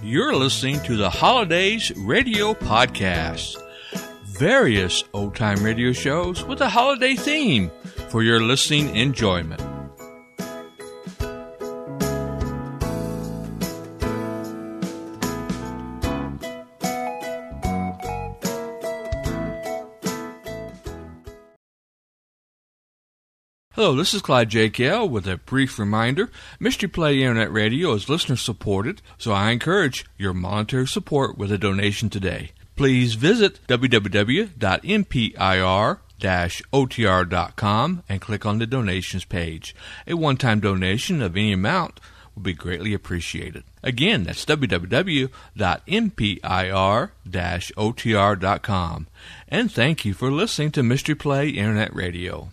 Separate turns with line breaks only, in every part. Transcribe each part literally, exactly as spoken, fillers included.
You're listening to the Holidays Radio Podcast. Various old-time radio shows with a holiday theme for your listening enjoyment. Hello, this is Clyde J. Kell with a brief reminder. Mystery Play Internet Radio is listener-supported, so I encourage your monetary support with a donation today. Please visit w w w dot m p i r dash o t r dot com and click on the donations page. A one-time donation of any amount will be greatly appreciated. Again, that's w w w dot m p i r dash o t r dot com. And thank you for listening to Mystery Play Internet Radio.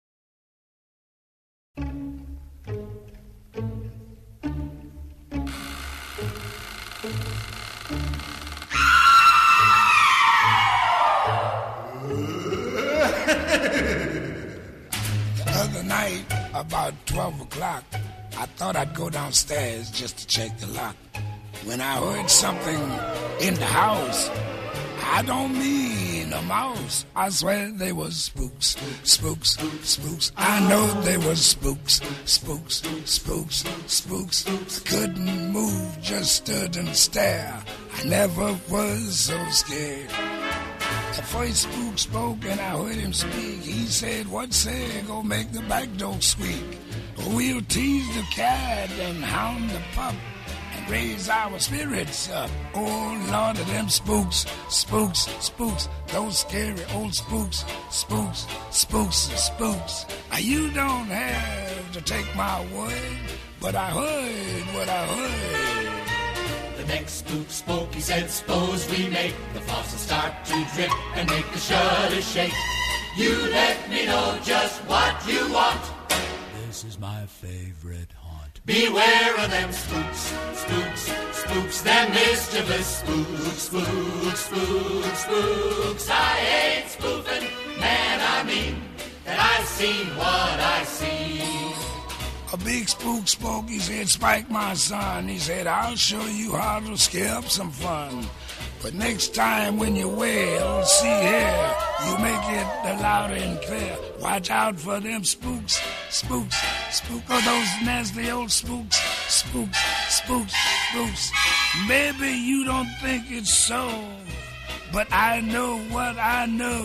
Night, about twelve o'clock, I thought I'd go downstairs just to check the lock. When I heard something in the house, I don't mean a mouse. I swear they was spooks, spooks, spooks. I know they was spooks, spooks, spooks, spooks. Couldn't move, just stood and stared. I never was so scared. The first spook spoke and I heard him speak. He said, what say, go make the back door squeak. We'll tease the cat and hound the pup and raise our spirits up. Oh, Lord of them spooks, spooks, spooks. Those scary old spooks, spooks, spooks, spooks. Now you don't have to take my word, but I heard what I heard.
The next spook spoke, he said, suppose we make the faucet start to drip and make the shutters shake. You let me know just what you want.
This is my favorite haunt.
Beware of them spooks, spooks, spooks, them mischievous spooks, spooks, spooks, spooks. I ain't spoofing, man, I mean that I seen what I see.
A big spook spoke, he said, Spike, my son. He said, I'll show you how to scare up some fun. But next time when you wail, see here, you make it loud and clear. Watch out for them spooks, spooks, spooks. Oh, those nasty old spooks, spooks, spooks, spooks. Maybe you don't think it's so, but I know what I know.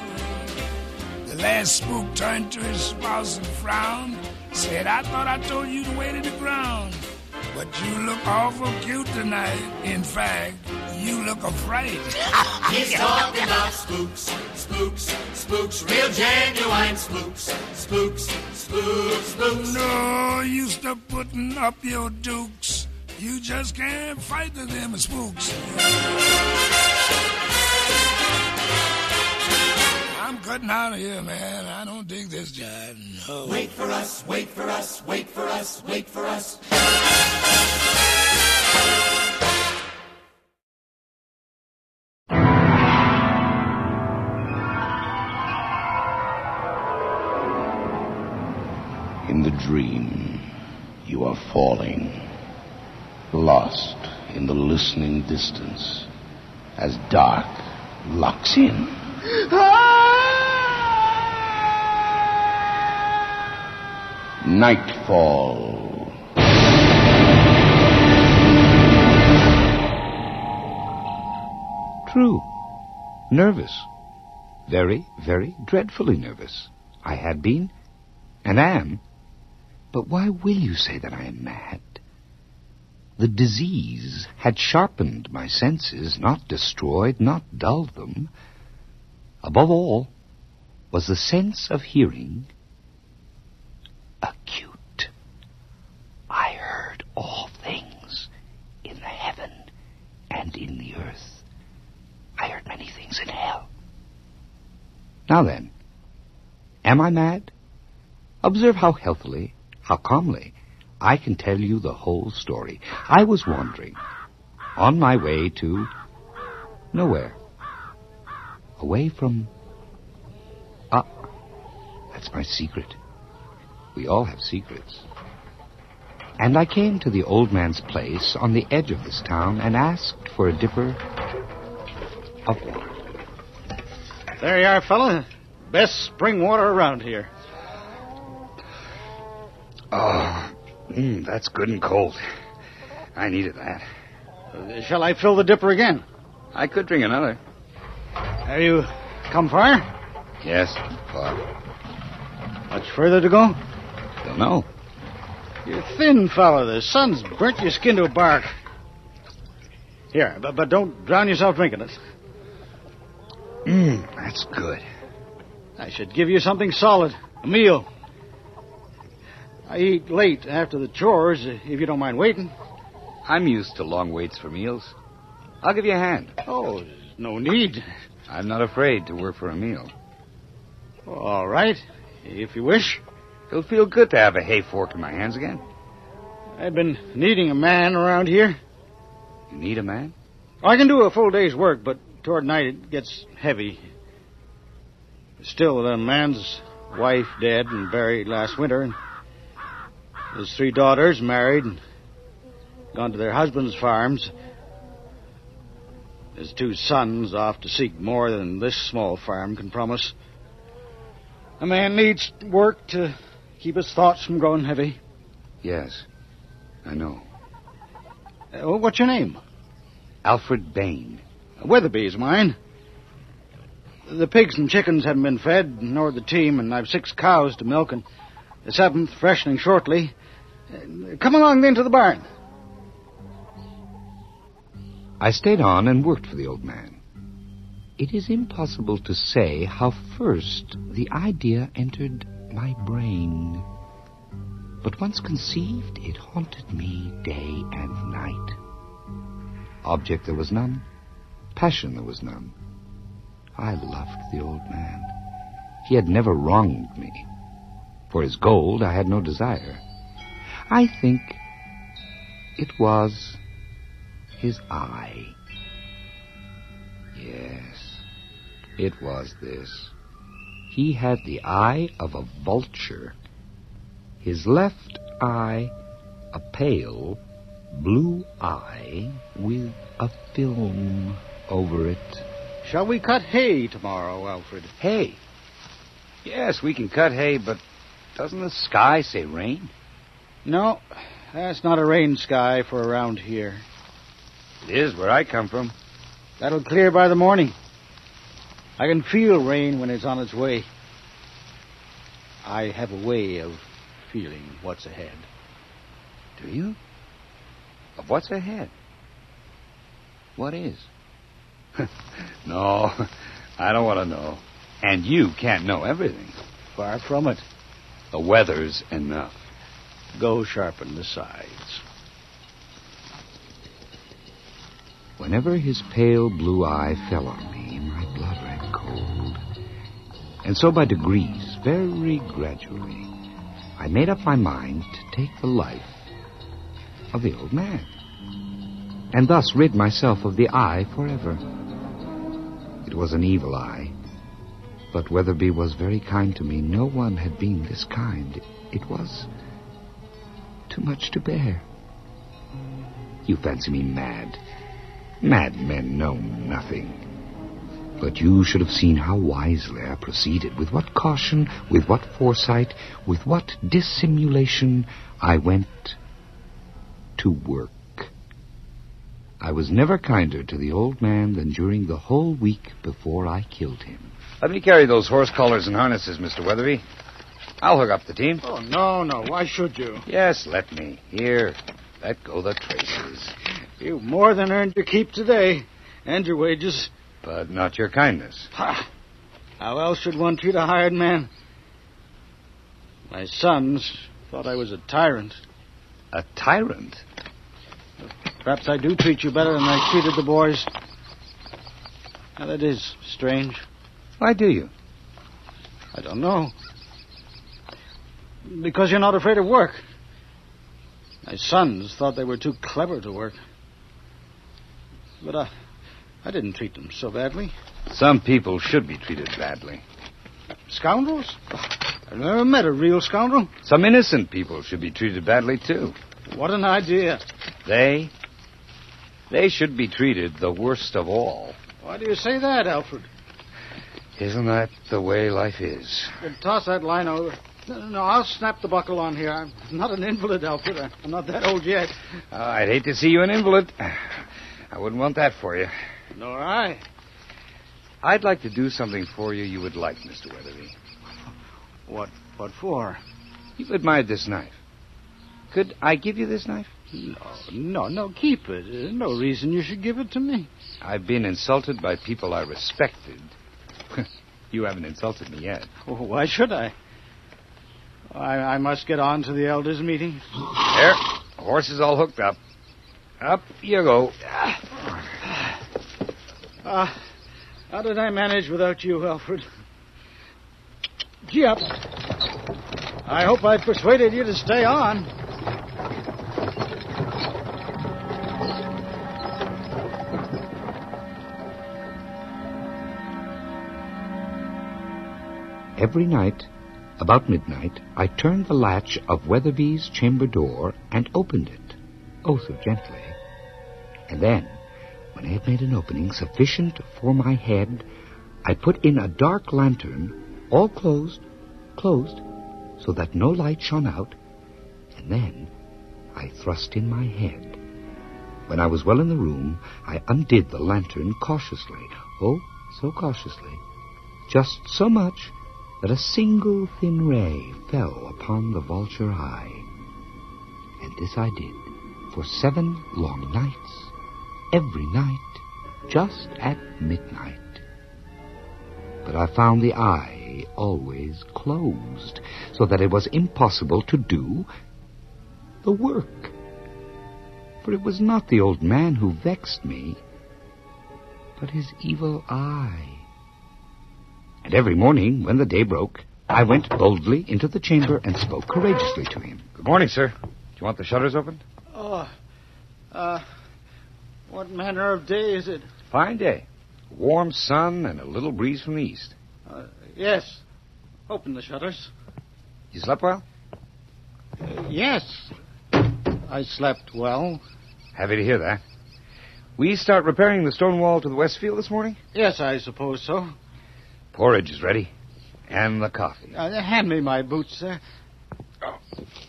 The last spook turned to his spouse and frowned. Said, I thought I told you to wait in the ground. But you look awful cute tonight. In fact, you look afraid.
He's talking about spooks, spooks, spooks, real genuine spooks, spooks, spooks, spooks.
No, you stop putting up your dukes. You just can't fight to them spooks. I'm cutting out of here, man. I don't dig this job. No.
Wait for us, wait for us, wait for us, wait for us.
In the dream, you are falling, lost in the listening distance, as dark locks in. Nightfall.
True. Nervous. Very, very dreadfully nervous. I had been, and am. But why will you say that I am mad? The disease had sharpened my senses, not destroyed, not dulled them. Above all was the sense of hearing acute. I heard all things in the heaven and in the earth. I heard many things in hell. Now then, am I mad? Observe how healthily, how calmly, I can tell you the whole story. I was wandering on my way to nowhere. Away from... Ah, that's my secret. We all have secrets. And I came to the old man's place on the edge of this town and asked for a dipper of water.
There you are, fella. Best spring water around here.
Oh, mm, that's good and cold. I needed that.
Uh, shall I fill the dipper again?
I could drink another.
Have you come far?
Yes, far.
Much further to go?
Don't know.
You're thin, fella. The sun's burnt your skin to a bark. Here, but, but don't drown yourself drinking it.
Mmm, that's good.
I should give you something solid. A meal. I eat late after the chores, if you don't mind waiting.
I'm used to long waits for meals. I'll give you a hand.
Oh, there's no need.
I'm not afraid to work for a meal.
All right, if you wish.
It'll feel good to have a hay fork in my hands again.
I've been needing a man around here.
You need a man?
I can do a full day's work, but toward night it gets heavy. Still, the man's wife dead and buried last winter, and his three daughters married and gone to their husbands' farms. His two sons off to seek more than this small farm can promise. A man needs work to keep his thoughts from growing heavy.
Yes, I know.
Uh, what's your name?
Alfred Bain.
Weatherby is mine. The pigs and chickens haven't been fed, nor the team, and I've six cows to milk, and the seventh freshening shortly. Uh, come along then to the barn.
I stayed on and worked for the old man. It is impossible to say how first the idea entered my brain. But once conceived, it haunted me day and night. Object there was none. Passion there was none. I loved the old man. He had never wronged me. For his gold, I had no desire. I think it was his eye. Yes, it was this. He had the eye of a vulture. His left eye, a pale blue eye with a film over it.
Shall we cut hay tomorrow, Alfred?
Hay? Yes, we can cut hay, but doesn't the sky say rain?
No, that's not a rain sky for around here.
It is where I come from.
That'll clear by the morning. I can feel rain when it's on its way. I have a way of feeling what's ahead.
Do you? Of what's ahead? What is? No, I don't want to know. And you can't know everything.
Far from it.
The weather's enough.
Go sharpen the sides.
Whenever his pale blue eye fell on me, my blood ran cold. And so by degrees, very gradually, I made up my mind to take the life of the old man, and thus rid myself of the eye forever. It was an evil eye, but Weatherby was very kind to me. No one had been this kind. It was too much to bear. You fancy me mad. Mad men know nothing. But you should have seen how wisely I proceeded, with what caution, with what foresight, with what dissimulation I went to work. I was never kinder to the old man than during the whole week before I killed him. Let me carry those horse collars and harnesses, Mister Weatherby. I'll hook up the team.
Oh, no, no. Why should you?
Yes, let me. Here, let go the traces.
You've more than earned your keep today, and your wages.
But not your kindness.
Ha! How else should one treat a hired man? My sons thought I was a tyrant.
A tyrant?
Perhaps I do treat you better than I treated the boys. Now, that is strange.
Why do you?
I don't know. Because you're not afraid of work. My sons thought they were too clever to work. But I, I didn't treat them so badly.
Some people should be treated badly.
Scoundrels? I've never met a real scoundrel.
Some innocent people should be treated badly, too.
What an idea.
They? They should be treated the worst of all.
Why do you say that, Alfred?
Isn't that the way life is?
Then toss that line over. No, no, no, I'll snap the buckle on here. I'm not an invalid, Alfred. I'm not that old yet.
Uh, I'd hate to see you an invalid. I wouldn't want that for you.
Nor I.
I'd like to do something for you you would like, Mister Weatherby.
What, what for?
You've admired this knife. Could I give you this knife?
No, no, no, keep it. There's no reason you should give it to me.
I've been insulted by people I respected. You haven't insulted me yet.
Oh, why should I? I? I must get on to the elders' meeting.
There. The horse is all hooked up. Up you go.
Uh, how did I manage without you, Alfred? Gee up. I hope I persuaded you to stay on.
Every night, about midnight, I turned the latch of Weatherby's chamber door and opened it, oh so gently. And then, when I had made an opening sufficient for my head, I put in a dark lantern, all closed, closed, so that no light shone out, and then I thrust in my head. When I was well in the room, I undid the lantern cautiously, oh, so cautiously, just so much that a single thin ray fell upon the vulture eye. And this I did for seven long nights, every night, just at midnight. But I found the eye always closed, so that it was impossible to do the work. For it was not the old man who vexed me, but his evil eye. And every morning, when the day broke, I went boldly into the chamber and spoke courageously to him. Good morning, sir. Do you want the shutters opened?
Oh, uh, what manner of day is it?
Fine day. Warm sun and a little breeze from the east.
Uh, yes. Open the shutters.
You slept well?
Uh, yes. I slept well.
Happy to hear that. We start repairing the stone wall to the west field this morning?
Yes, I suppose so.
Porridge is ready. And the coffee.
Uh, hand me my boots, sir. Oh.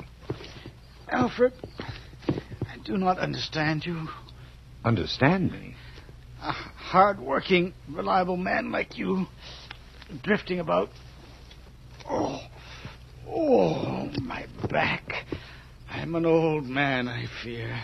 Alfred, I do not understand you.
Understand me?
A hard-working, reliable man like you, drifting about. Oh, oh, my back. I'm an old man, I fear.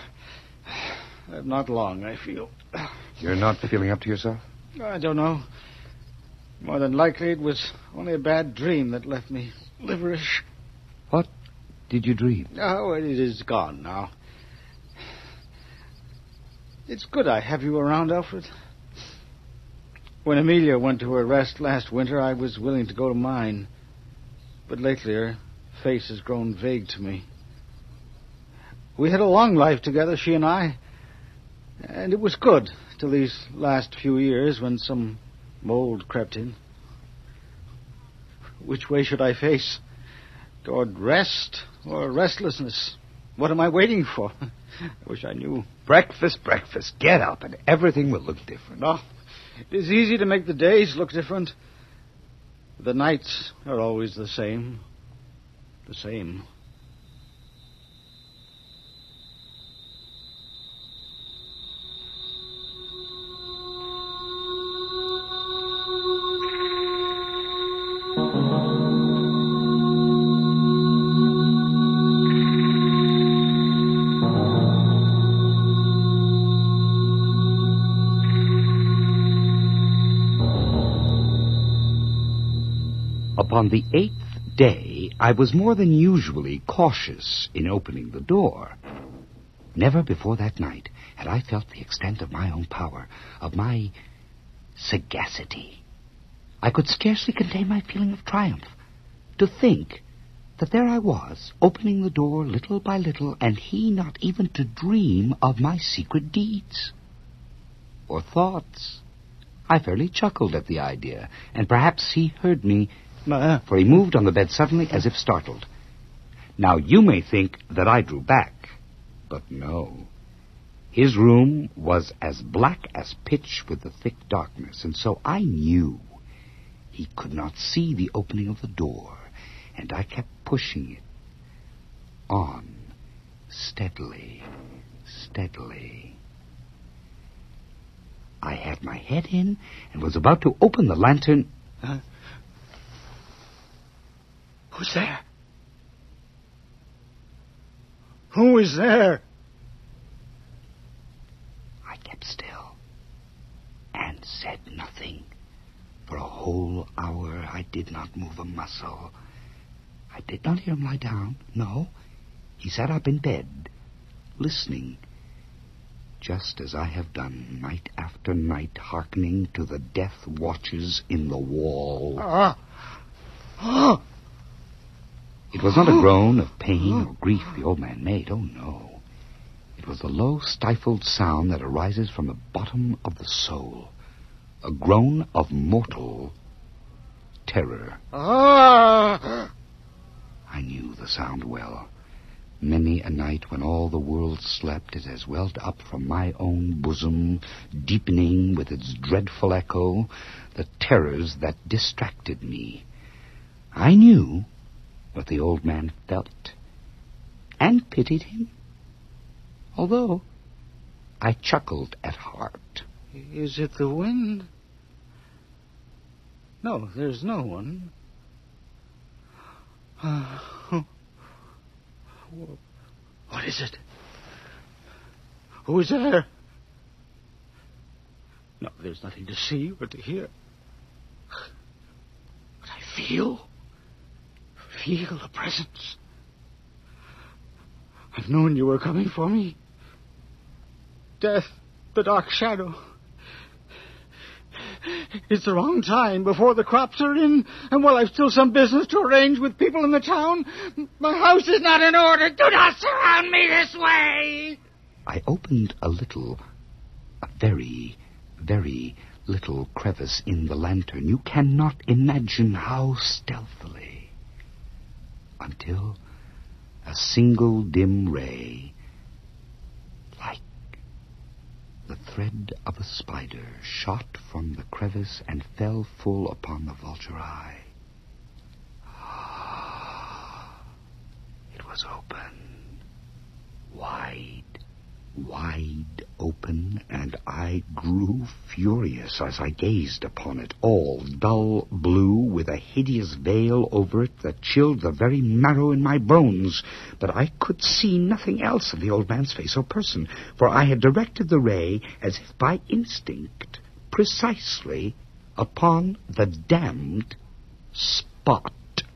Not long, I feel.
You're not feeling up to yourself?
I don't know. More than likely, it was only a bad dream that left me liverish.
What did you dream?
Oh, it is gone now. It's good I have you around, Alfred. When Amelia went to her rest last winter, I was willing to go to mine. But lately, her face has grown vague to me. We had a long life together, she and I. And it was good till these last few years when some mold crept in. Which way should I face? Toward rest or restlessness? What am I waiting for? I wish I knew.
Breakfast, breakfast. Get up and everything will look different.
Oh, it is easy to make the days look different. The nights are always the same. The same.
Upon the eighth day, I was more than usually cautious in opening the door. Never before that night had I felt the extent of my own power, of my sagacity. I could scarcely contain my feeling of triumph. To think that there I was, opening the door little by little, and he not even to dream of my secret deeds or thoughts. I fairly chuckled at the idea, and perhaps he heard me, for he moved on the bed suddenly as if startled. Now, you may think that I drew back, But no. His room was as black as pitch with the thick darkness, and so I knew he could not see the opening of the door, and I kept pushing it on, steadily, steadily. I had my head in and was about to open the lantern.
Uh, who's there? Who is there?
I kept still and said nothing. For a whole hour I did not move a muscle. I did not hear him lie down. No, he sat up in bed, listening, just as I have done night after night, hearkening to the death watches in the wall.
Ah. Ah.
It was not a groan of pain or grief the old man made. Oh, no. It was the low, stifled sound that arises from the bottom of the soul. A groan of mortal terror.
Ah.
I knew the sound well. Many a night when all the world slept, it has welled up from my own bosom, deepening with its dreadful echo the terrors that distracted me. I knew what the old man felt, and pitied him, although I chuckled at heart.
Is it the wind? No, there's no one. Uh, what is it? Who is there? No, there's nothing to see or to hear. But I feel, feel a presence. I've known you were coming for me. Death, the dark shadow. It's the wrong time, before the crops are in, and while I've still some business to arrange with people in the town. My house is not in order. Do not surround me this way!
I opened a little, a very, very little crevice in the lantern. You cannot imagine how stealthily, until a single dim ray, like the thread of a spider, shot from the crevice and fell full upon the vulture eye. It was open, wide, wide open, and I grew furious as I gazed upon it, all dull blue, with a hideous veil over it that chilled the very marrow in my bones. But I could see nothing else of the old man's face or person, for I had directed the ray, as if by instinct, precisely upon the damned spot.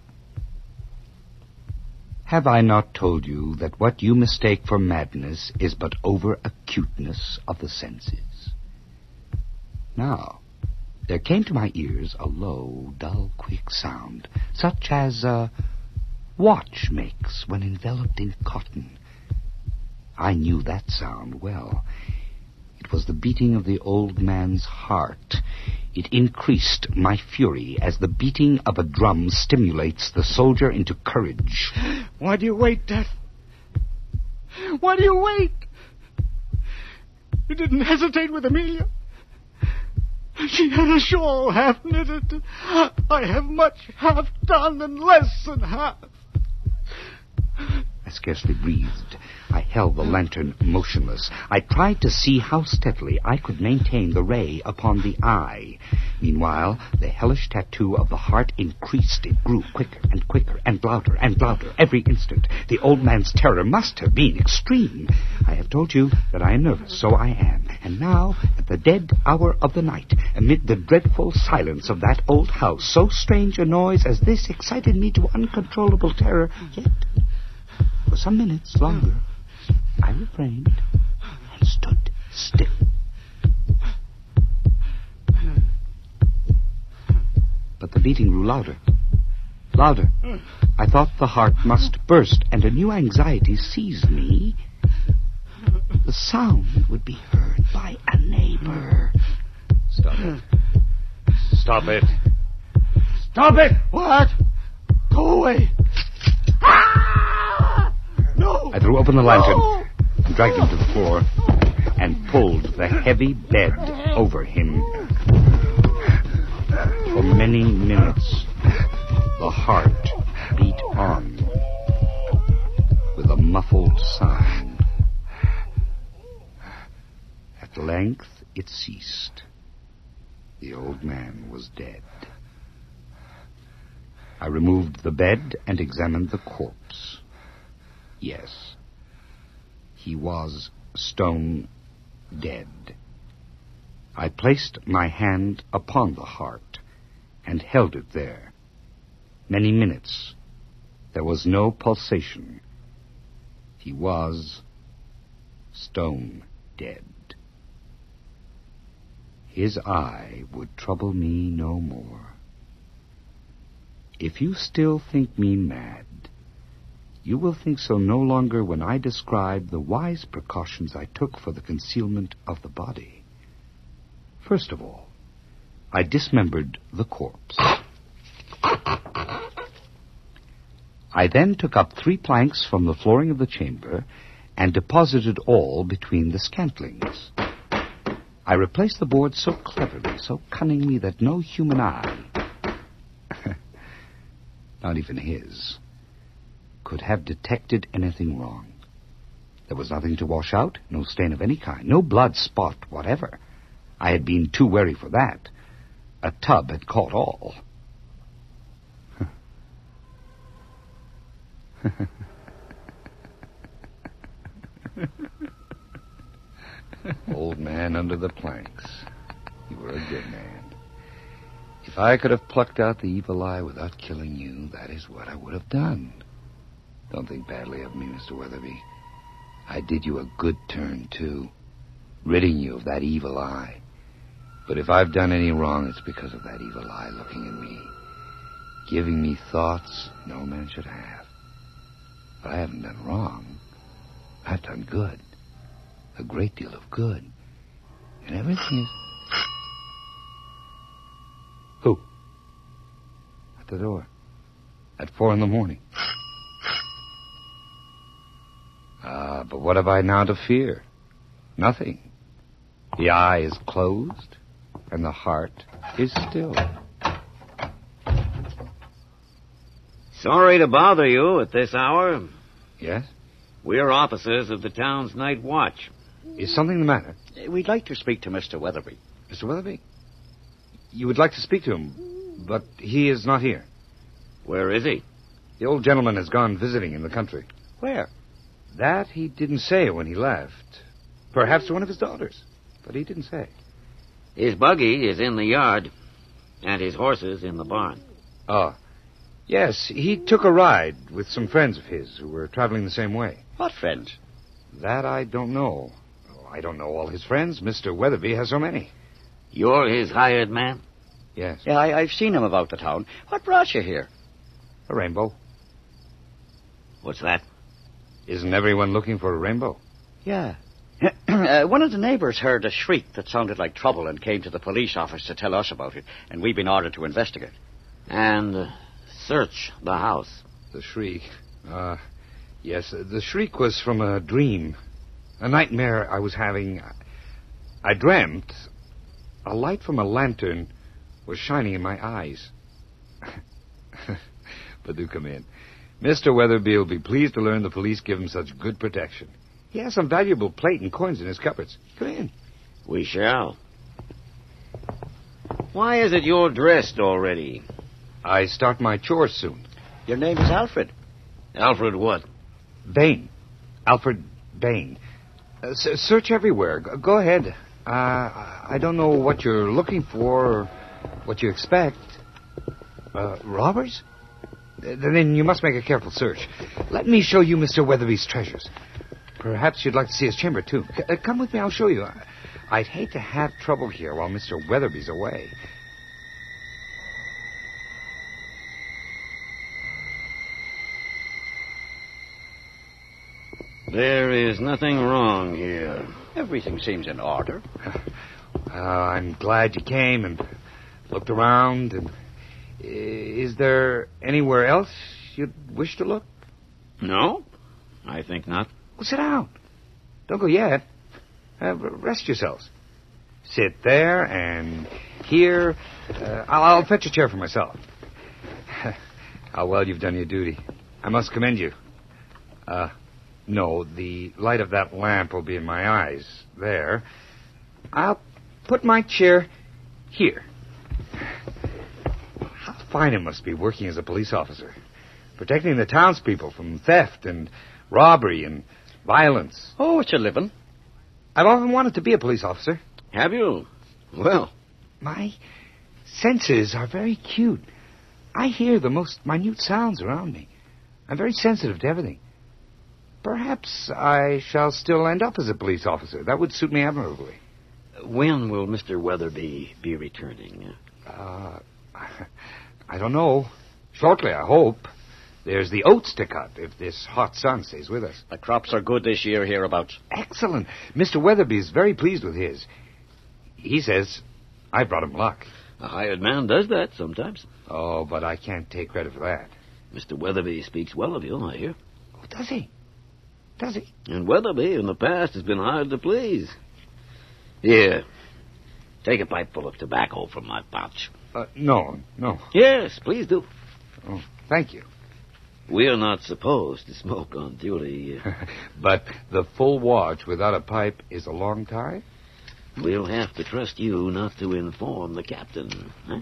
Have I not told you that what you mistake for madness is but over-acuteness of the senses? Now, there came to my ears a low, dull, quick sound, such as a watch makes when enveloped in cotton. I knew that sound well. It was the beating of the old man's heart. It increased my fury as the beating of a drum stimulates the soldier into courage.
Why do you wait, Death? Why do you wait? You didn't hesitate with Amelia. She had a shawl half knitted. I have much half done and less than half.
I scarcely breathed. I held the lantern motionless. I tried to see how steadily I could maintain the ray upon the eye. Meanwhile, the hellish tattoo of the heart increased. It grew quicker and quicker and louder and louder every instant. The old man's terror must have been extreme. I have told you that I am nervous, so I am. And now, at the dead hour of the night, amid the dreadful silence of that old house, so strange a noise as this excited me to uncontrollable terror. Yet, for some minutes longer, I refrained and stood still. But the beating grew louder, louder. I thought the heart must burst, and a new anxiety seized me. The sound would be heard by a neighbor.
Stop it. Stop it. Stop it! What? Go away. Ah! No!
I threw open the lantern.
No!
dragged him to the floor, and pulled the heavy bed over him. For many minutes, the heart beat on with a muffled sound. At length, it ceased. The old man was dead. I removed the bed and examined the corpse. Yes, he was stone dead. I placed my hand upon the heart and held it there. Many minutes. There was no pulsation. He was stone dead. His eye would trouble me no more. If you still think me mad, you will think so no longer when I describe the wise precautions I took for the concealment of the body. First of all, I dismembered the corpse. I then took up three planks from the flooring of the chamber and deposited all between the scantlings. I replaced the boards so cleverly, so cunningly, that no human eye, not even his, could have detected anything wrong. There was nothing to wash out, no stain of any kind, no blood spot whatever. I had been too wary for that. A tub had caught all. Old man under the planks. You were a good man. If I could have plucked out the evil eye without killing you, that is what I would have done. Don't think badly of me, Mister Weatherby. I did you a good turn, too, ridding you of that evil eye. But if I've done any wrong, it's because of that evil eye looking at me, giving me thoughts no man should have. But I haven't done wrong. I've done good. A great deal of good. And everything is... Who? At the door. At four in the morning. Ah, but what have I now to fear? Nothing. The eye is closed, and the heart is still.
Sorry to bother you at this hour.
Yes?
We're officers of the town's night watch.
Is something the matter?
We'd like to speak to Mister Weatherby.
Mister Weatherby? You would like to speak to him, but he is not here.
Where is he?
The old gentleman has gone visiting in the country.
Where?
That he didn't say when he left. Perhaps to one of his daughters, but he didn't say.
His buggy is in the yard, and his horses in the barn.
Oh. Yes, he took a ride with some friends of his who were traveling the same way.
What friends?
That I don't know. Oh, I don't know all his friends. Mister Weatherby has so many.
You're his hired man?
Yes.
Yeah, I, I've seen him about the town. What brought you here?
A rainbow.
What's that?
Isn't everyone looking for a rainbow?
Yeah. uh, one of the neighbors heard a shriek that sounded like trouble and came to the police office to tell us about it, and we've been ordered to investigate.
And uh, search the house.
The shriek. Uh, yes, uh, the shriek was from a dream. A nightmare I was having. I dreamt a light from a lantern was shining in my eyes. But do come in. Mister Weatherby will be pleased to learn the police give him such good protection. He has some valuable plate and coins in his cupboards. Come in.
We shall. Why is it you're dressed already?
I start my chores soon.
Your name is Alfred.
Alfred what?
Bain. Alfred Bain. Uh, s- search everywhere. G- go ahead. Uh, I don't know what you're looking for or what you expect. Uh, robbers? Then you must make a careful search. Let me show you Mister Weatherby's treasures. Perhaps you'd like to see his chamber, too. C- uh, come with me, I'll show you. I'd hate to have trouble here while Mister Weatherby's away.
There is nothing wrong here.
Everything seems in order.
Uh, I'm glad you came and looked around. And is there anywhere else you'd wish to look?
No, I think not.
Well, sit down. don't go yet. Uh, rest yourselves. Sit there and here. Uh, I'll, I'll fetch a chair for myself. How well you've done your duty. I must commend you. Uh, no, the light of that lamp will be in my eyes. There. I'll put my chair here. How fine it must be working as a police officer. Protecting the townspeople from theft and robbery and violence.
Oh, it's a living.
I've often wanted to be a police officer.
Have you? Well.
My senses are very cute. I hear the most minute sounds around me. I'm very sensitive to everything. Perhaps I shall still end up as a police officer. That would suit me admirably.
When will Mister Weatherby be returning?
Uh, I don't know. Shortly, I hope. There's the oats to cut if this hot sun stays with us.
The crops are good this year hereabouts.
Excellent. Mister Weatherby is very pleased with his. He says I brought him luck.
A hired man does that sometimes.
Oh, but I can't take credit for that.
Mister Weatherby speaks well of you, I hear.
Oh, does he? Does he?
And Weatherby in the past has been hard to please. Here, take a pipeful of tobacco from my pouch.
Uh, no, no.
Yes, please do.
Oh, thank you.
We're not supposed to smoke on duty.
But the full watch without a pipe is a long time?
We'll have to trust you not to inform the captain, huh?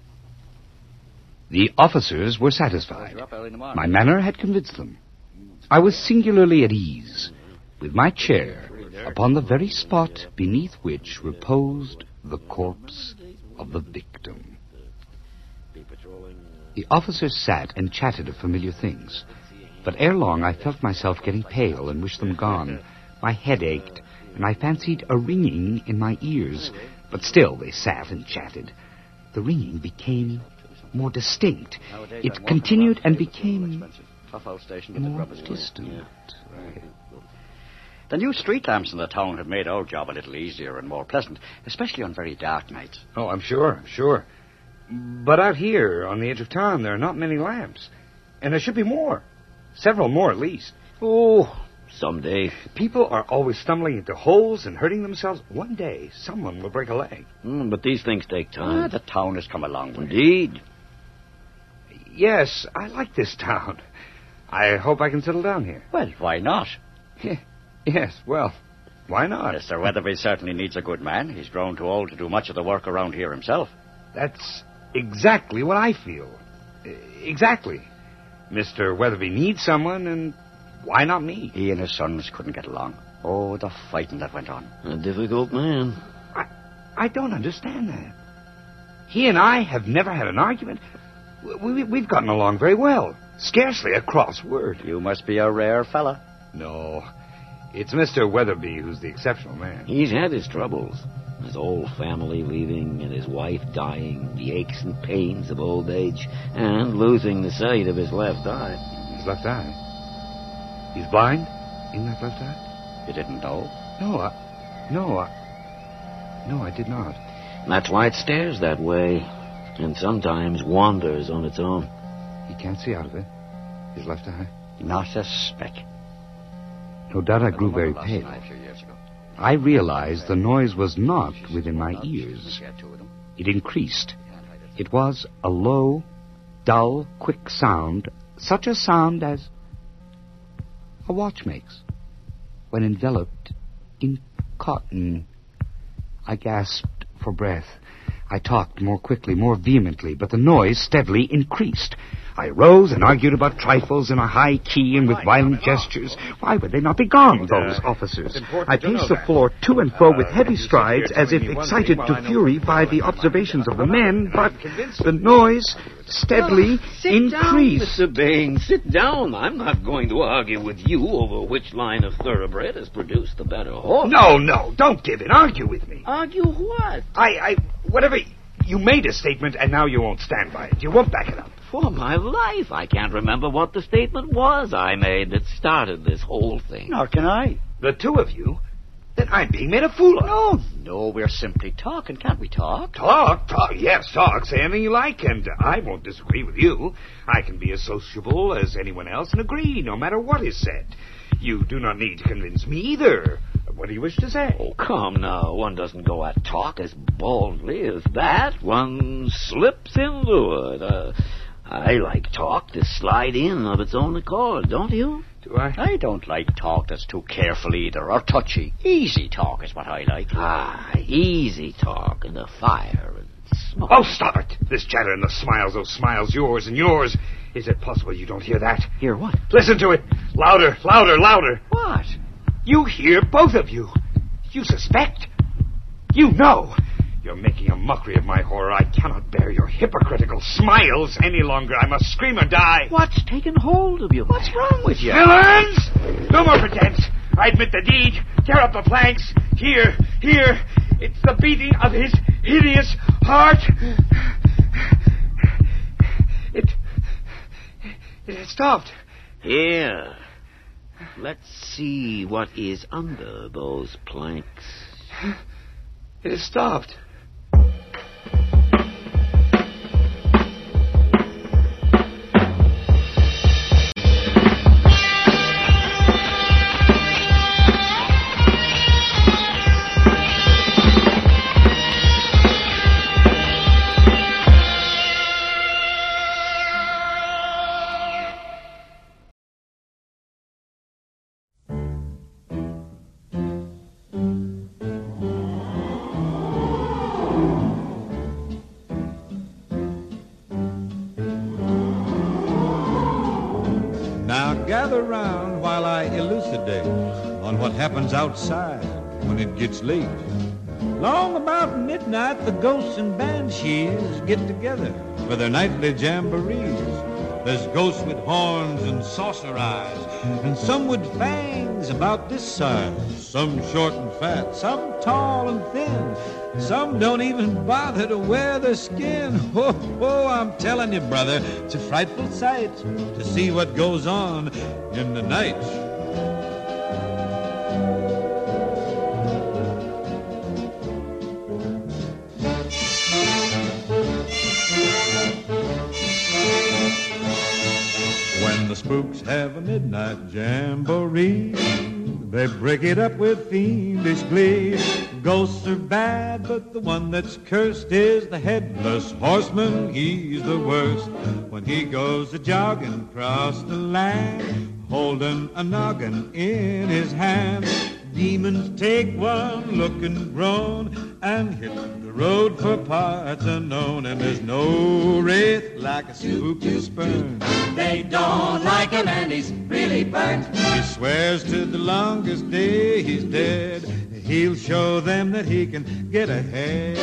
The officers were satisfied. My manner had convinced them. I was singularly at ease, with my chair upon the very spot beneath which reposed the corpse of the victim. The officers sat and chatted of familiar things, but ere long I felt myself getting pale and wished them gone. My head ached, and I fancied a ringing in my ears, but still they sat and chatted. The ringing became more distinct. It continued and became more distant.
The new street lamps in the town have made our job a little easier and more pleasant, especially on very dark nights.
Oh, I'm sure, I'm sure. But out here, on the edge of town, there are not many lamps. And there should be more. Several more, at least.
Oh, someday.
People are always stumbling into holes and hurting themselves. One day, someone will break a leg.
Mm, but these things take time.
Ah, the town has come a long way.
Indeed.
Yes, I like this town. I hope I can settle down here.
Well, why not?
Yes, well, why not?
Mister Weatherby certainly needs a good man. He's grown too old to do much of the work around here himself.
That's exactly what I feel. Exactly. Mister Weatherby needs someone, and why not me?
He and his sons couldn't get along. Oh, the fighting that went on.
A difficult man.
I, I don't understand that. He and I have never had an argument. We, we've gotten along very well. Scarcely a cross word.
You must be a rare fella.
No, it's Mister Weatherby who's the exceptional man.
He's had his troubles. His old family leaving and his wife dying, the aches and pains of old age, and losing the sight of his left eye.
His left eye? He's blind in that left eye?
You didn't know?
No, I... No, I... No, I did not.
That's why it stares that way, and sometimes wanders on its own.
He can't see out of it? His left eye?
Not a speck.
No doubt I grew very pale. I realized the noise was not within my ears. It increased. It was a low, dull, quick sound, such a sound as a watch makes when enveloped in cotton. I gasped for breath. I talked more quickly, more vehemently, but the noise steadily increased. I rose and argued about trifles in a high key and with violent gestures. Why would they not be gone, those officers? I paced the floor to and fro with heavy strides, as if excited to fury by the observations of the men, but the noise steadily
oh, sit
increased.
Down, Mister Bain, sit down. I'm not going to argue with you over which line of thoroughbred has produced the better horse.
No, no, don't give in. Argue with me.
Argue what?
I, I, whatever... You made a statement, and now you won't stand by it. You won't back it up.
For my life, I can't remember what the statement was I made that started this whole thing.
Nor can I.
The two of you? Then I'm being made a fool of.
No, no, we're simply talking. Can't we talk?
Talk? Talk? Yes, talk. Say anything you like, and I won't disagree with you. I can be as sociable as anyone else and agree no matter what is said. You do not need to convince me either.
What do you wish to say?
Oh, come now. One doesn't go at talk as boldly as that. One slips into it. Uh, I like talk to slide in of its own accord, don't you?
Do I?
I don't like talk that's too careful either, or touchy. Easy talk is what I like.
Ah, easy talk and the fire and smoke.
Oh, stop it! This chatter and the smiles, those smiles, yours and yours. Is it possible you don't hear that?
Hear what?
Listen to it. Louder, louder, louder.
What?
You hear, both of you. You suspect. You know. You're making a mockery of my horror. I cannot bear your hypocritical smiles any longer. I must scream or die.
What's taken hold of you?
What's wrong with you?
Villains! No more pretense. I admit the deed. Tear up the planks. Here, here. It's the beating of his hideous heart. It... It has stopped.
Here. Let's see what is under those planks.
It has stopped.
Gather round while I elucidate on what happens outside when it gets late. Long about midnight, the ghosts and banshees get together for their nightly jamborees. There's ghosts with horns and saucer eyes, and some with fangs about this size. Some short and fat, some tall and thin. Some don't even bother to wear their skin. Oh, oh, I'm telling you, brother, it's a frightful sight to see what goes on in the night. When the spooks have a midnight jamboree, they break it up with fiendish glee. Ghosts are bad, but the one that's cursed is the headless horseman. He's the worst when he goes a jogging across the land, holding a noggin in his hand. Demons take one look and groan and hit the road for parts unknown. And there's no wraith like a spook to spurn.
They don't like him and he's really burnt.
He swears to the longest day he's dead, he'll show them that he can get ahead.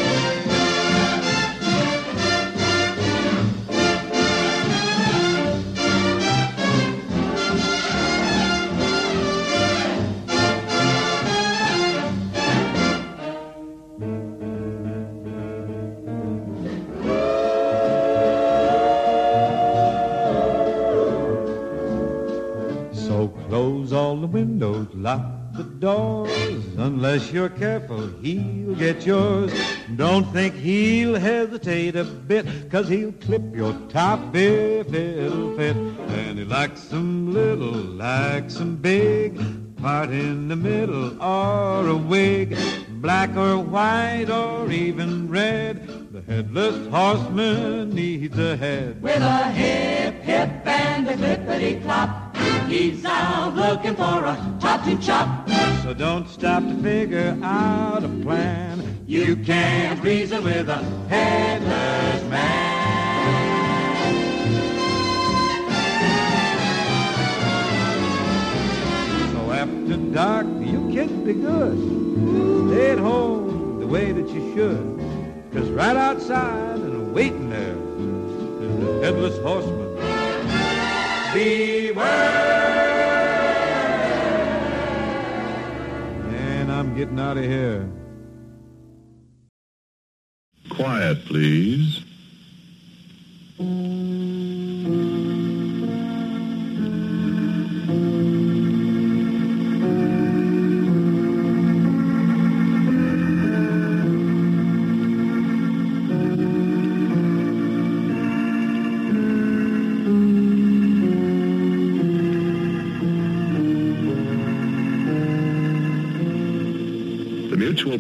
So close all the windows, lock the doors. Unless you're careful, he'll get yours. Don't think he'll hesitate a bit, 'cause he'll clip your top if it'll fit. And he likes 'em little, likes 'em big, part in the middle or a wig, black or white or even red. The headless horseman needs a head.
With a hip, hip and a clippity-clop, he's out looking for a top to chop.
So don't stop to figure out a plan.
You can't reason with a headless man.
So after dark, you kids be good. Stay at home the way that you should. 'Cause right outside and waiting there is the headless horseman. Beware! And I'm getting out of here.
Quiet, please.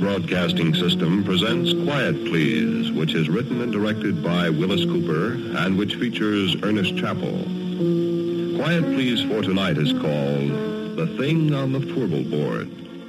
Broadcasting System presents Quiet Please, which is written and directed by Willis Cooper and which features Ernest Chappell. Quiet Please for tonight is called The Thing on the Furball Board.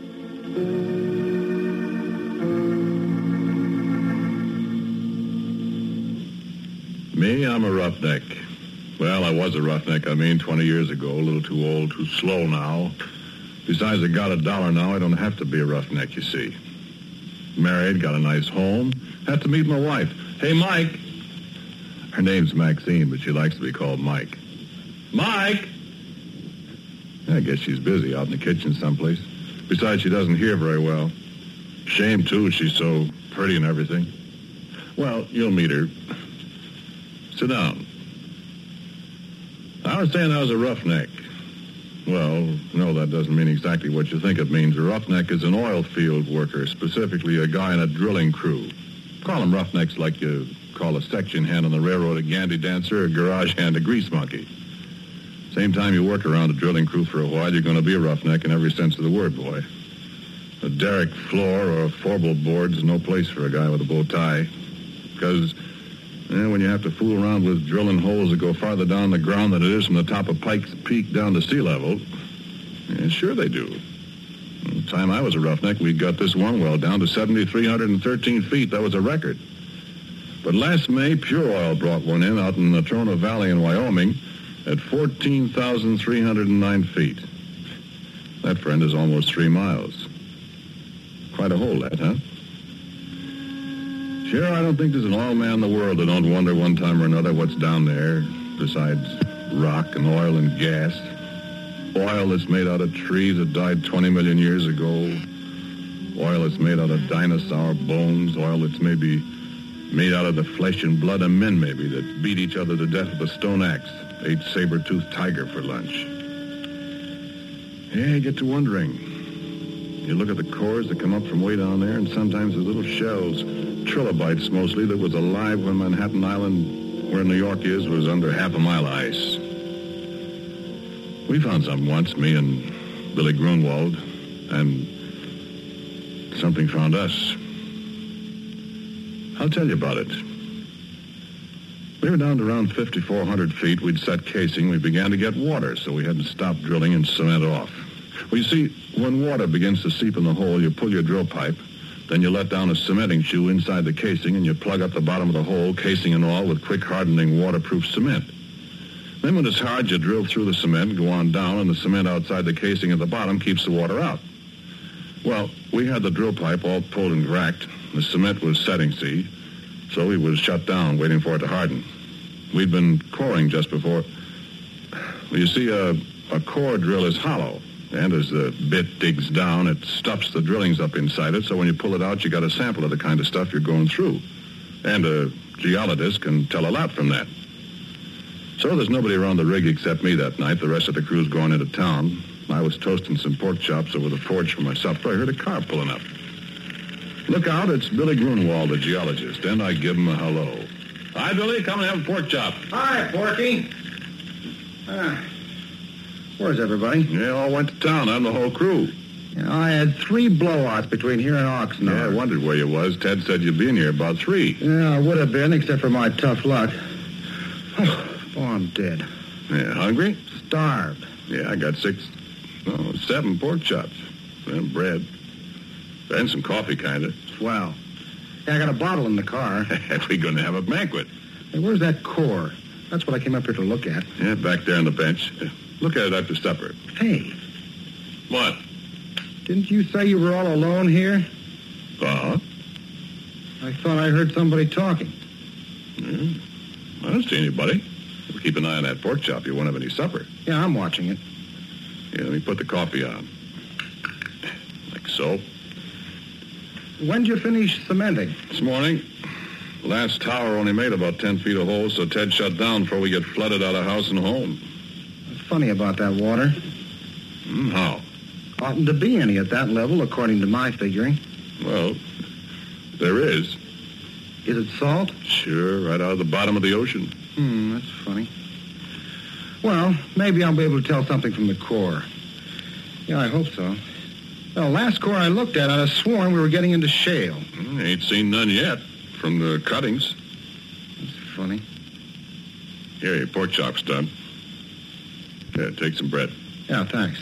Me, I'm a roughneck. Well, I was a roughneck, I mean, twenty years ago. A little too old, too slow now. Besides, I got a dollar now. I don't have to be a roughneck, you see. Married, got a nice home. Had to meet my wife. Hey, Mike. Her name's Maxine, but she likes to be called Mike. Mike! I guess she's busy out in the kitchen someplace. Besides, she doesn't hear very well. Shame, too, she's so pretty and everything. Well, you'll meet her. Sit down. I was saying I was a roughneck. Well, no, that doesn't mean exactly what you think it means. A roughneck is an oil field worker, specifically a guy in a drilling crew. Call them roughnecks like you call a section hand on the railroad a gandy dancer, a garage hand a grease monkey. Same time you work around a drilling crew for a while, you're going to be a roughneck in every sense of the word, boy. A derrick floor or a forball board's no place for a guy with a bow tie. Because eh, when you have to fool around with drilling holes that go farther down the ground than it is from the top of Pike's Peak down to sea level, yeah, sure they do. The time I was a roughneck, we got this one well down to seven thousand three hundred thirteen feet. That was a record. But last May, Pure Oil brought one in out in the Natrona Valley in Wyoming at fourteen thousand three hundred nine feet. That, friend, is almost three miles. Quite a hole, that, huh? Sure, I don't think there's an oil man in the world that don't wonder one time or another what's down there, besides rock and oil and gas. Oil that's made out of trees that died twenty million years ago. Oil that's made out of dinosaur bones. Oil that's maybe made out of the flesh and blood of men, maybe, that beat each other to death with a stone axe, ate saber-toothed tiger for lunch. Yeah, you get to wondering. You look at the cores that come up from way down there, and sometimes the little shells, trilobites mostly, that was alive when Manhattan Island, where New York is, was under half a mile of ice. We found some once, me and Billy Grunwald, and something found us. I'll tell you about it. We were down to around fifty-four hundred feet. We'd set casing. We began to get water, so we had to stop drilling and cement off. Well, you see, when water begins to seep in the hole, you pull your drill pipe, then you let down a cementing shoe inside the casing, and you plug up the bottom of the hole, casing and all, with quick-hardening waterproof cement. Then when it's hard, you drill through the cement, go on down, and the cement outside the casing at the bottom keeps the water out. Well, we had the drill pipe all pulled and racked. The cement was setting, see, so we was shut down, waiting for it to harden. We'd been coring just before. Well, you see, a, a core drill is hollow, and as the bit digs down, it stuffs the drillings up inside it, so when you pull it out, you got a sample of the kind of stuff you're going through. And a geologist can tell a lot from that. So there's nobody around the rig except me that night. The rest of the crew's going into town. I was toasting some pork chops over the forge for my supper. I heard a car pulling up. Look out, it's Billy Grunwald, the geologist, and I give him a hello. Hi, Billy, come and have a pork chop.
Hi, Porky. Ah, where's everybody?
Yeah, all went to town. I'm the whole crew.
You know, I had three blowouts between here and Oxnard.
Yeah, I wondered where you was. Ted said you'd be in here about three.
Yeah, I would have been, except for my tough luck. Oh, I'm dead.
Yeah, hungry?
Starved.
Yeah, I got six, no, seven pork chops. And bread. And some coffee, kind of.
Swell. Yeah, I got a bottle in the car.
We're going to have a banquet.
Hey, where's that core? That's what I came up here to look at.
Yeah, back there on the bench. Look at it after supper.
Hey.
What?
Didn't you say you were all alone here?
Uh-huh.
I thought I heard somebody talking.
Yeah. I don't see anybody. Keep an eye on that pork chop. You won't have any supper.
Yeah, I'm watching it.
Yeah, let me put the coffee on. Like so.
When'd you finish cementing?
This morning. The last tower only made about ten feet of hole, so Ted shut down before we get flooded out of house and home.
What's funny about that water?
Mm, how?
Oughtn't to be any at that level, according to my figuring.
Well, there is.
Is it salt?
Sure, right out of the bottom of the ocean.
Hmm, that's funny. Well, maybe I'll be able to tell something from the core. Yeah, I hope so.
Well, last core I looked at, I'd have sworn we were getting into shale.
Well, ain't seen none yet from the cuttings.
That's funny.
Here, your pork chop's done. Here, take some bread.
Yeah, thanks.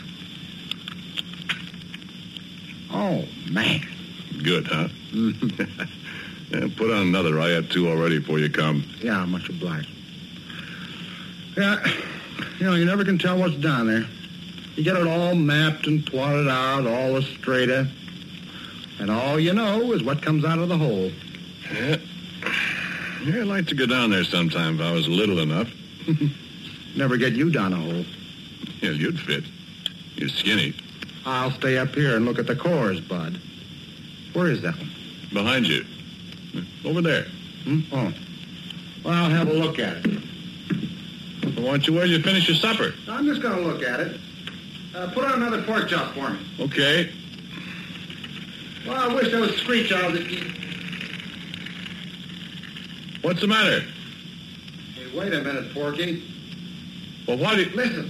Oh, man.
Good, huh? Yeah, put on another. I had two already before you come.
Yeah, much obliged. Yeah, you know, you never can tell what's down there. You get it all mapped and plotted out, all the strata. And all you know is what comes out of the hole.
Yeah. Yeah, I'd like to go down there sometime if I was little enough.
Never get you down a hole.
Yeah, you'd fit. You're skinny.
I'll stay up here and look at the cores, Bud. Where is that one?
Behind you. Over there.
Hmm? Oh. Well, I'll have a look at it.
Well, why don't you wait till you finish your supper?
I'm just going to look at it. Uh, put on another pork chop for me.
Okay.
Well, I wish those screech owls would keep...
What's the matter?
Hey, wait a minute, Porky.
Well, what do you...
Listen.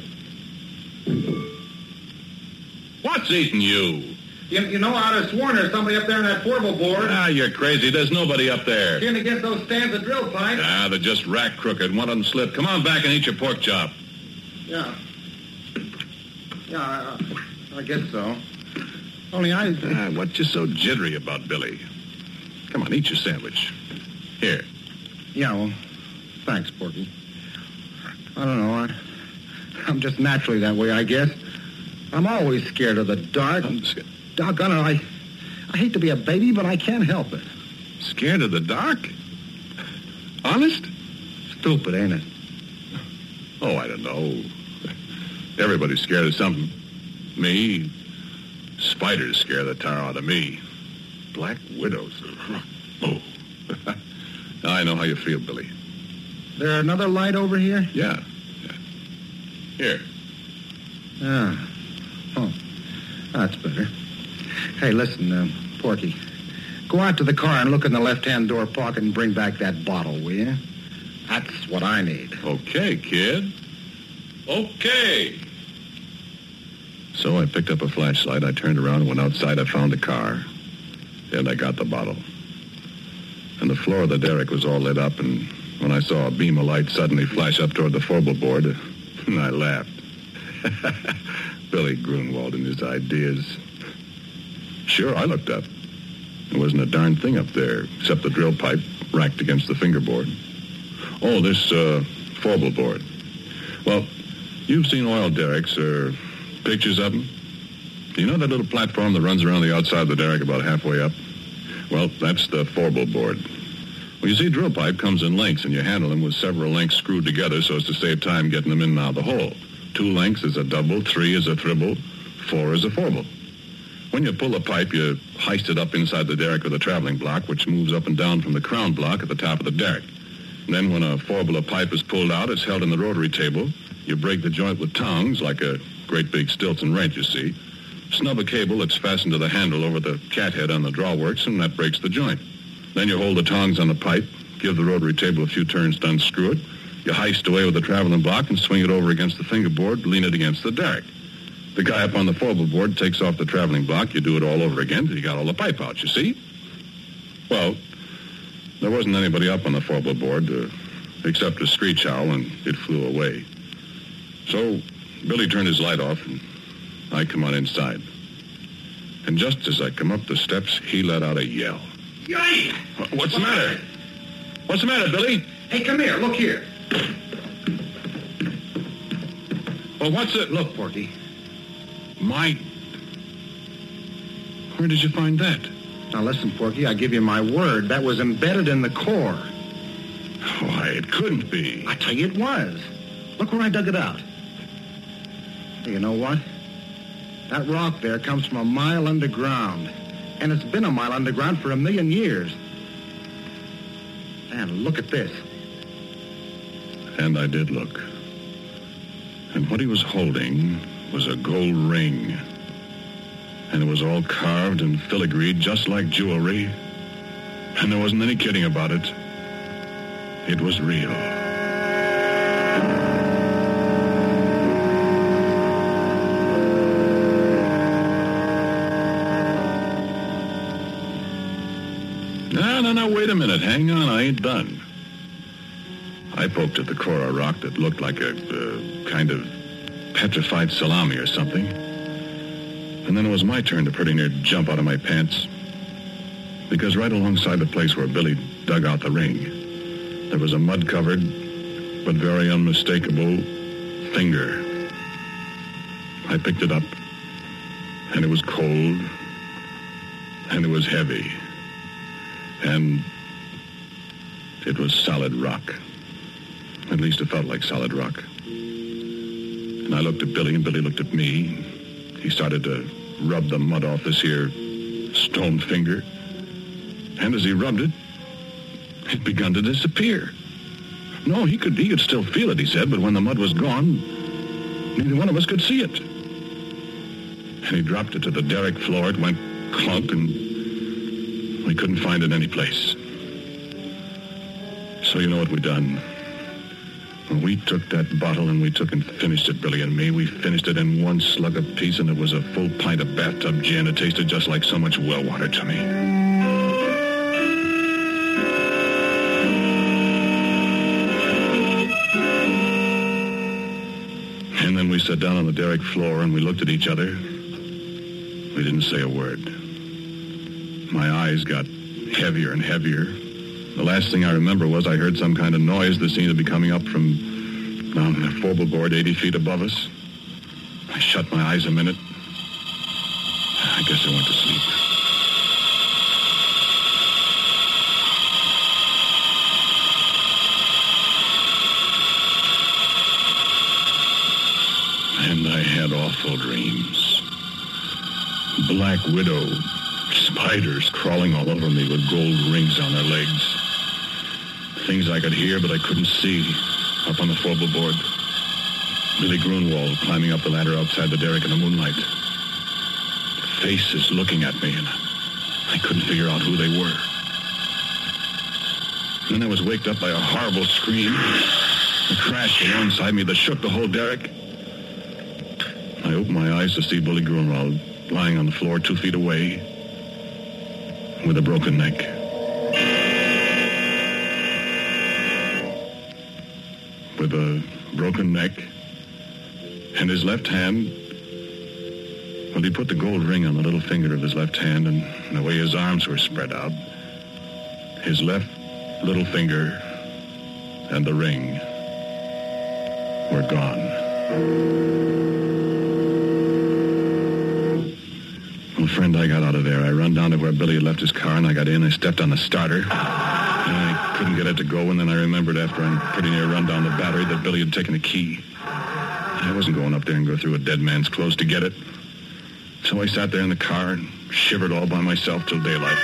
What's eating you?
You, you know, I'd have sworn there's somebody up there on that portable board.
Ah, you're crazy. There's nobody up there.
Can't against those stands of drill pipe.
Ah, they're just rack crooked. One of them slipped. Come on back and eat your pork chop.
Yeah. Yeah, I, I guess so. Only I...
Ah, what you so jittery about, Billy? Come on, eat your sandwich. Here.
Yeah, well, thanks, Porky. I don't know. I, I'm just naturally that way, I guess. I'm always scared of the dark. Doggone it, I, I hate to be a baby, but I can't help it.
Scared of the dark? Honest?
Stupid, ain't it?
Oh, I don't know. Everybody's scared of something. Me, spiders scare the tar out of me. Black widows. Oh. I know how you feel, Billy.
There another light over here?
Yeah. yeah. Here.
Ah. Oh. That's better. Hey, listen, uh, Porky. Go out to the car and look in the left-hand door pocket and bring back that bottle, will you? That's what I need.
Okay, kid. Okay. So I picked up a flashlight. I turned around and went outside. I found a car. Then I got the bottle. And the floor of the derrick was all lit up, and when I saw a beam of light suddenly flash up toward the forward board, I laughed. Billy Grunwald and his ideas. Sure, I looked up. There wasn't a darn thing up there, except the drill pipe racked against the fingerboard. Oh, this, uh, forward board. Well, you've seen oil derricks or pictures of them? Do you know that little platform that runs around the outside of the derrick about halfway up? Well, that's the forward board. Well, you see, drill pipe comes in lengths, and you handle them with several lengths screwed together so as to save time getting them in and out of the hole. Two lengths is a double, three is a triple, four is a forward. When you pull the pipe, you heist it up inside the derrick with a traveling block, which moves up and down from the crown block at the top of the derrick. And then when a four-biller pipe is pulled out, it's held in the rotary table. You break the joint with tongs, like a great big Stilton wrench, you see. Snub a cable that's fastened to the handle over the cathead on the drawworks, and that breaks the joint. Then you hold the tongs on the pipe, give the rotary table a few turns to unscrew it. You heist away with the traveling block and swing it over against the fingerboard, lean it against the derrick. The guy up on the forward board takes off the traveling block. You do it all over again till you got all the pipe out, you see? Well, there wasn't anybody up on the forward board uh, except a screech owl, and it flew away. So Billy turned his light off, and I come on inside. And just as I come up the steps, he let out a yell.
Yay!
What's the matter? What's the matter, Billy?
Hey, come here. Look here.
Well, what's it?
Look, Porky.
My... Where did you find that?
Now, listen, Porky, I give you my word. That was embedded in the core.
Why, it couldn't be.
I tell you it was. Look where I dug it out. Hey, you know what? That rock there comes from a mile underground. And it's been a mile underground for a million years. And look at this.
And I did look. And what he was holding was a gold ring. And it was all carved and filigreed just like jewelry. And there wasn't any kidding about it. It was real.
hang on, I ain't done. I poked at the core of rock that looked like a uh, kind of petrified salami or something. And then it was my turn to pretty near jump out of my pants. Because right alongside the place where Billy dug out the ring, there was a mud-covered but very unmistakable finger. I picked it up, and it was cold, and it was heavy, and it was solid rock. At least it felt like solid rock. And I looked at Billy, and Billy looked at me. He started to rub the mud off this here stone finger. And as he rubbed it, it begun to disappear. No, he could he could still feel it, he said, but when the mud was gone, neither one of us could see it. And he dropped it to the derrick floor. It went clunk, and we couldn't find it any place. So you know what we done? Well, we took that bottle and we took and finished it, Billy and me. We finished it in one slug apiece, and it was a full pint of bathtub gin. It tasted just like so much well water to me. And then we sat down on the derrick floor and we looked at each other. We didn't say a word. My eyes got heavier and heavier. The last thing I remember was I heard some kind of noise that seemed to be coming up from down the foreball board eighty feet above us. I shut my eyes a minute. I guess I went to sleep. And I had awful dreams. Black widow spiders crawling all over me with gold rings on their legs. Things I could hear but I couldn't see up on the foreball board. Billy Grunwald climbing up the ladder outside the derrick in the moonlight. Faces looking at me, and I couldn't figure out who they were. Then I was waked up by a horrible scream. A crash alongside me that shook the whole derrick. I opened my eyes to see Billy Grunwald lying on the floor two feet away with a broken neck. With a broken neck and his left hand, well, he put the gold ring on the little finger of his left hand, and the way his arms were spread out, his left little finger and the ring were gone. Well, friend, I got out of there. I run down to where Billy had left his car, and I got in. I stepped on the starter, and I couldn't get it to go. And then I remembered after I pretty near run down the battery that Billy had taken the key. I wasn't going up there and go through a dead man's clothes to get it. So I sat there in the car and shivered all by myself till daylight.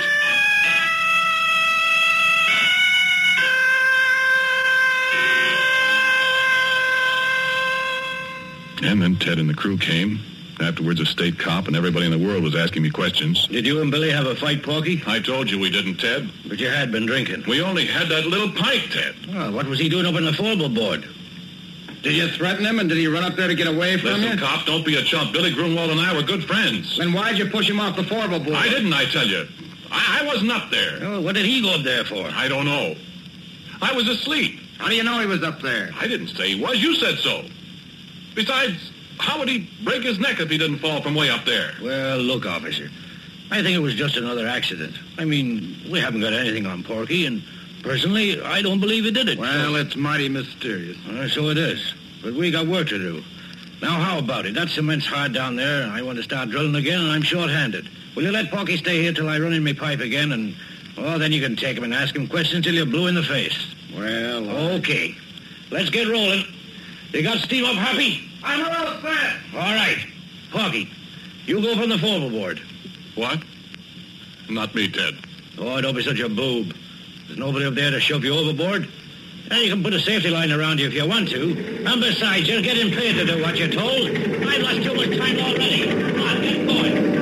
And then Ted and the crew came. Afterwards, a state cop, and everybody in the world was asking me questions.
Did you and Billy have a fight, Porky?
I told you we didn't, Ted.
But you had been drinking.
We only had that little pint, Ted.
Well, what was he doing up in the foreball board?
Did you threaten him, and did he run up there to get away from
Listen,
you?
Listen, cop, don't be a chump. Billy Grunwald and I were good friends.
Then why'd you push him off the foreball board?
I didn't, I tell you. I, I wasn't up there.
Oh, what did he go up there for?
I don't know. I was asleep.
How do you know he was up there?
I didn't say he was. You said so. Besides, how would he break his neck if he didn't fall from way up there?
Well, look, officer, I think it was just another accident. I mean, we haven't got anything on Porky, and personally, I don't believe he did it.
Well, it's mighty mysterious.
Uh, so it is. But we got work to do. Now, how about it? That cement's hard down there, and I want to start drilling again, and I'm short-handed. Will you let Porky stay here till I run in my pipe again, and, well, then you can take him and ask him questions till you're blue in the face.
Well,
okay. Let's get rolling. You got steam up, Happy?
I'm all set.
All right. Porky, you go from the foreball board.
What? Not me, Ted.
Oh, don't be such a boob. There's nobody up there to shove you overboard. Now, you can put a safety line around you if you want to. And besides, you're getting paid to do what you're told. I've lost too much time already. Come on, get going.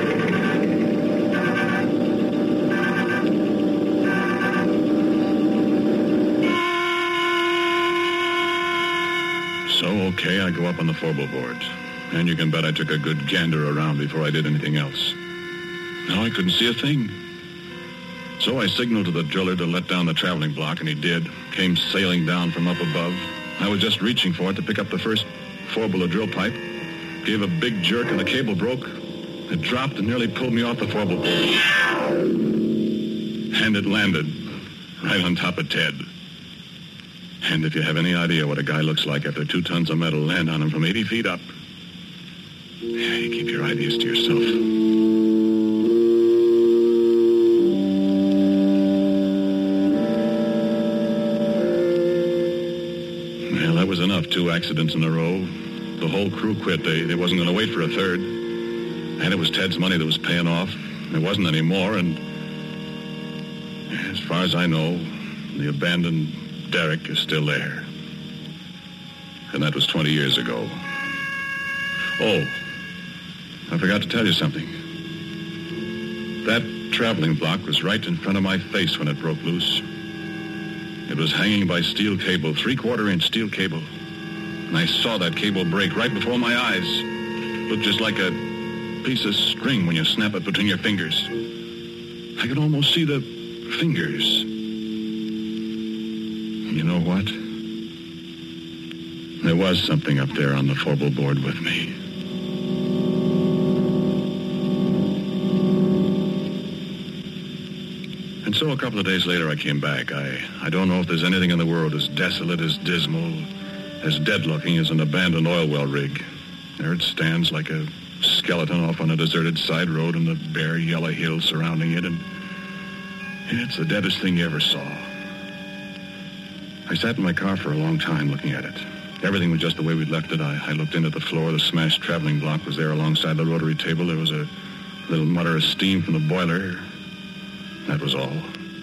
So, okay, I go up on the foreball board. And you can bet I took a good gander around before I did anything else. No, I couldn't see a thing. So I signaled to the driller to let down the traveling block, and he did. Came sailing down from up above. I was just reaching for it to pick up the first four-bullet drill pipe. Gave a big jerk, and the cable broke. It dropped and nearly pulled me off the four-bolt board. And it landed right on top of Ted. And if you have any idea what a guy looks like after two tons of metal land on him from eighty feet up, yeah, you keep your ideas to yourself. Well, that was enough. Two accidents in a row. The whole crew quit. They, they wasn't going to wait for a third. And it was Ted's money that was paying off. There wasn't any more, and as far as I know, the abandoned derrick is still there. And that was twenty years ago. Oh, I forgot to tell you something. That traveling block was right in front of my face when it broke loose. It was hanging by steel cable, three-quarter inch steel cable. And I saw that cable break right before my eyes. Looked just like a piece of string when you snap it between your fingers. I could almost see the fingers. You know what? There was something up there on the four-bolt board with me. And so a couple of days later I came back. I, I don't know if there's anything in the world as desolate, as dismal, as dead-looking as an abandoned oil well rig. There it stands like a skeleton off on a deserted side road and the bare yellow hills surrounding it, and it's the deadest thing you ever saw. I sat in my car for a long time looking at it. Everything was just the way we'd left it. I, I looked in at the floor. The smashed traveling block was there alongside the rotary table. There was a little mutter of steam from the boiler. That was all.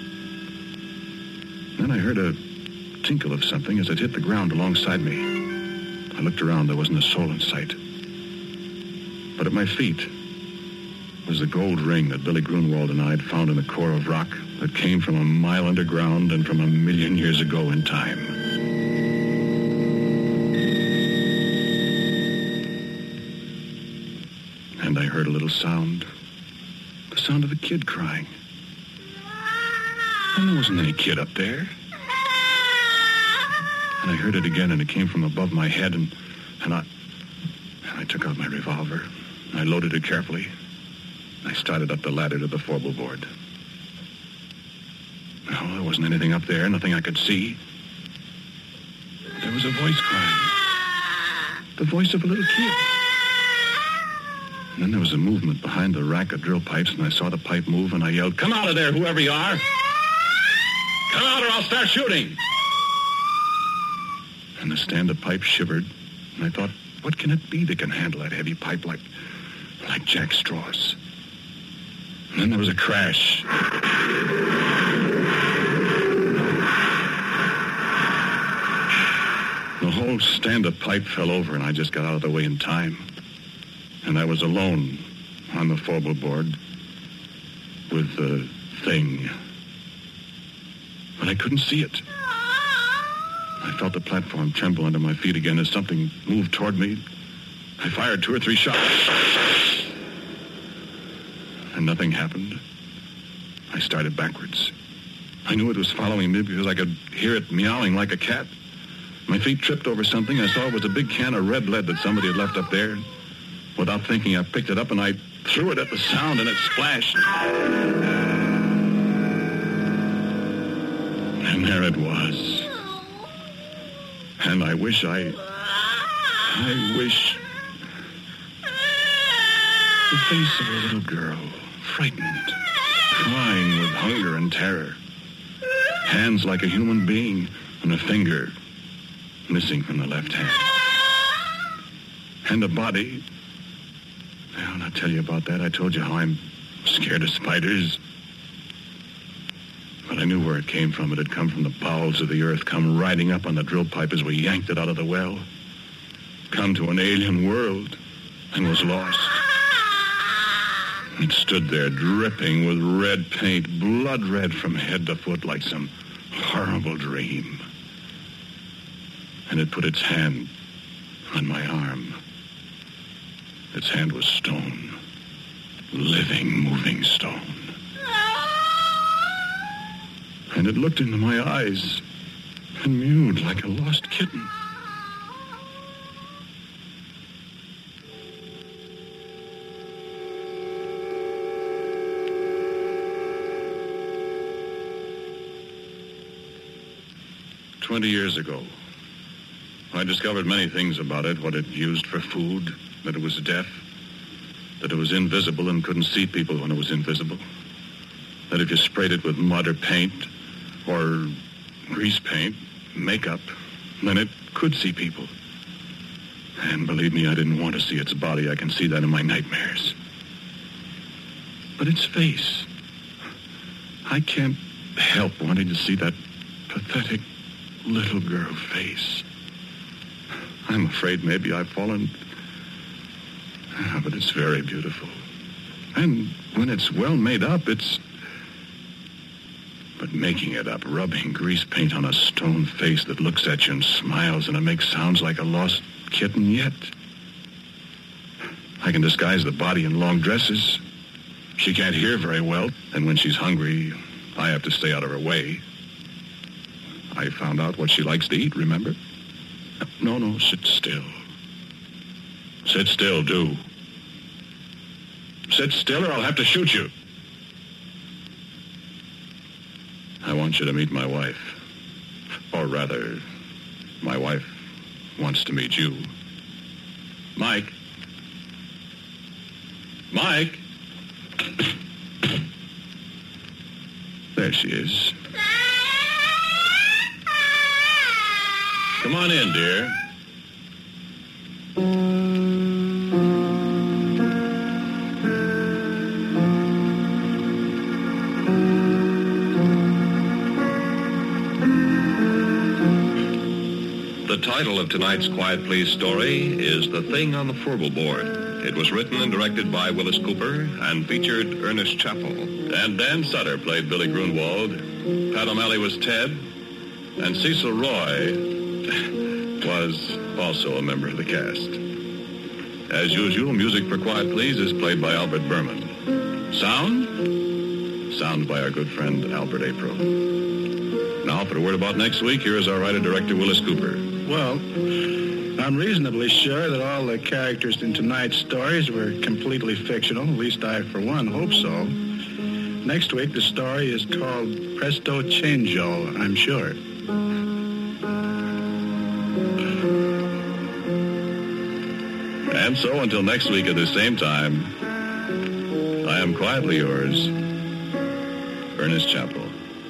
Then I heard a tinkle of something as it hit the ground alongside me. I looked around. There wasn't a soul in sight. But at my feet was the gold ring that Billy Grunwald and I had found in the core of rock that came from a mile underground and from a million years ago in time. And I heard a little sound. The sound of a kid crying. And there wasn't any kid up there. And I heard it again, and it came from above my head, and, and I, I took out my revolver. I loaded it carefully. I started up the ladder to the four-bolt board. No, there wasn't anything up there, nothing I could see. But there was a voice crying. The voice of a little kid. And then there was a movement behind the rack of drill pipes, and I saw the pipe move, and I yelled, "Come out of there, whoever you are! Come out or I'll start shooting!" And the stand of pipe shivered, and I thought, what can it be that can handle that heavy pipe like, like Jack Straw's? And then there was a crash. The whole stand of pipe fell over, and I just got out of the way in time. And I was alone on the four-bolt board with the thing. But I couldn't see it. I felt the platform tremble under my feet again as something moved toward me. I fired two or three shots. And nothing happened. I started backwards. I knew it was following me because I could hear it meowing like a cat. My feet tripped over something. I saw it was a big can of red lead that somebody had left up there. Without thinking, I picked it up and I threw it at the sound, and it splashed. And there it was. And I wish I... I wish... The face of a little girl, frightened, crying with hunger and terror. Hands like a human being, and a finger missing from the left hand. And a body... Well, I'll tell you about that. I told you how I'm scared of spiders. But I knew where it came from. It had come from the bowels of the earth, come riding up on the drill pipe as we yanked it out of the well. Come to an alien world, and was lost. It stood there dripping with red paint, blood red from head to foot like some horrible dream. And it put its hand on my arm. Its hand was stone. Living, moving stone. And it looked into my eyes and mewed like a lost kitten. Twenty years ago, I discovered many things about it, what it used for food, that it was deaf, that it was invisible and couldn't see people when it was invisible, that if you sprayed it with mud or paint or grease paint, makeup, then it could see people. And believe me, I didn't want to see its body. I can see that in my nightmares. But its face, I can't help wanting to see that pathetic little girl face. I'm afraid maybe I've fallen... Ah, but it's very beautiful. And when it's well made up, it's... But making it up, rubbing grease paint on a stone face that looks at you and smiles, and it makes sounds like a lost kitten yet. I can disguise the body in long dresses. She can't hear very well, and when she's hungry, I have to stay out of her way. I found out what she likes to eat, remember? No, no, sit still. Sit still, do. Sit still or I'll have to shoot you. I want you to meet my wife. Or rather, my wife wants to meet you. Mike. Mike. There she is. Come on in, dear.
The title of tonight's Quiet Please story is The Thing on the Furble Board. It was written and directed by Willis Cooper and featured Ernest Chappell.
And Dan Sutter played Billy Grunwald. Pat O'Malley was Ted. And Cecil Roy was also a member of the cast. As usual, music for Quiet Please is played by Albert Berman. Sound? Sound by our good friend Albert April. Now, for a word about next week, here is our writer-director, Willis Cooper.
Well, I'm reasonably sure that all the characters in tonight's stories were completely fictional. At least I, for one, hope so. Next week, the story is called Presto Changeo, I'm sure.
And so, until next week at the same time, I am quietly yours, Ernest Chappell.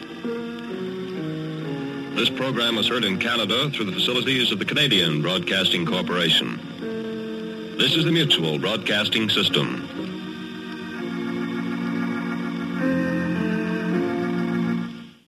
This program was heard in Canada through the facilities of the Canadian Broadcasting Corporation. This is the Mutual Broadcasting System.